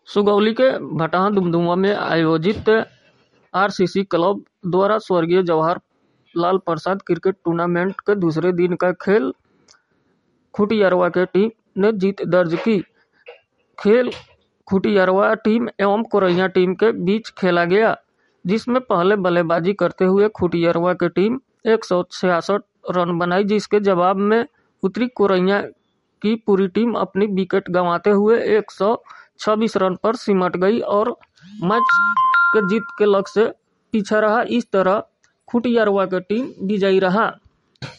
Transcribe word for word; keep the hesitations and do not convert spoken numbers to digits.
सुगौली के भटहा दुमदुमा में आयोजित आरसीसी क्लब द्वारा स्वर्गीय जवाहर लाल प्रसाद क्रिकेट टूर्नामेंट के दूसरे दिन का खेल खुटियारवा के टीम ने जीत दर्ज की। खेल खुटियारवा टीम एवं कोरैया टीम के बीच खेला गया, जिसमें पहले बल्लेबाजी करते हुए खुटियारवा की टीम एक सौ छियासठ रन बनाई, जिसके जवाब में उतरी कोरैया की पूरी टीम अपनी विकेट गंवाते हुए एक सौ छब्बीस रन पर सिमट गई और मैच के जीत के लक्ष्य से पीछे रहा। इस तरह खुटियारवा की टीम विजयी रहा।